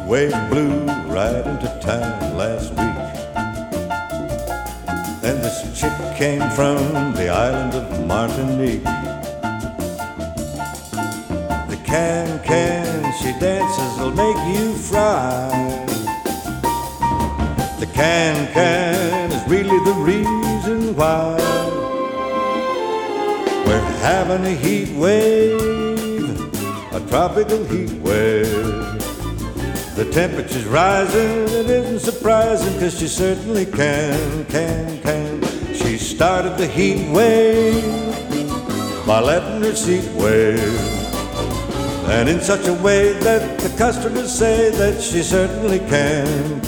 wave blew right into town last week. And this chick came from the island of Martinique. The can she dances will make you fry. The can is really the reason why we're having a heat wave, a tropical heat wave. The temperature's rising, it isn't surprising, 'cause she certainly can. She started the heat wave by letting her seat wave, and in such a way that the customers say that she certainly can.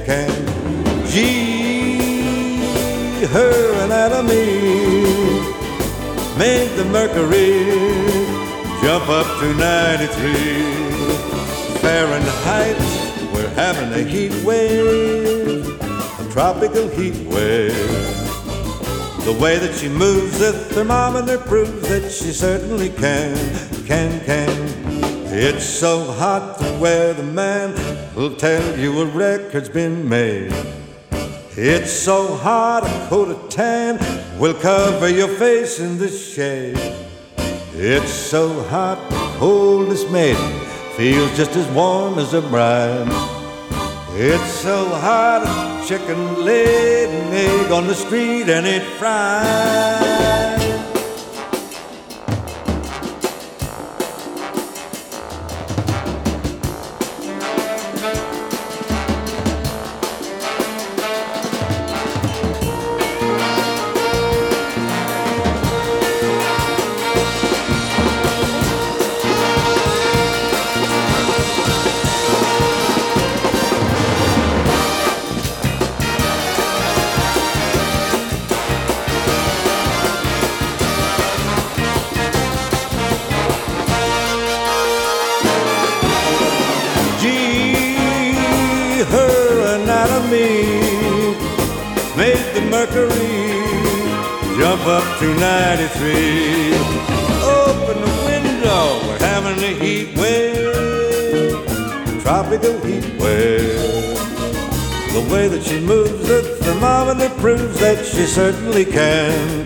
Gee, her anatomy made the mercury jump up to 93 Fahrenheit. We're having a heat wave, a tropical heat wave. The way that she moves, the thermometer proves that she certainly can. It's so hot the weatherman will tell you a record's been made. It's so hot a coat of tan will cover your face in the shade. It's so hot the oldest maiden feels just as warm as a bride. It's so hot a chicken laid an egg on the street and it fried. Her anatomy made the mercury jump up to 93. Open the window, we're having a heat wave, tropical heat wave. The way that she moves, the thermometer proves that she certainly can.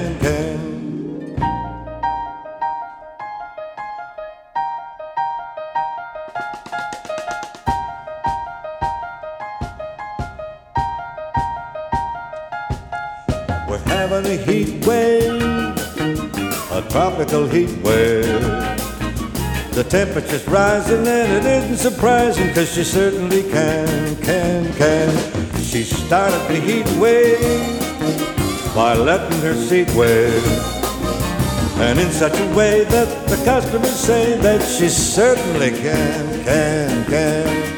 We're having a heat wave, a tropical heat wave. The temperature's rising and it isn't surprising, 'cause she certainly can. She started the heat wave by letting her seat wave, and in such a way that the customers say that she certainly can.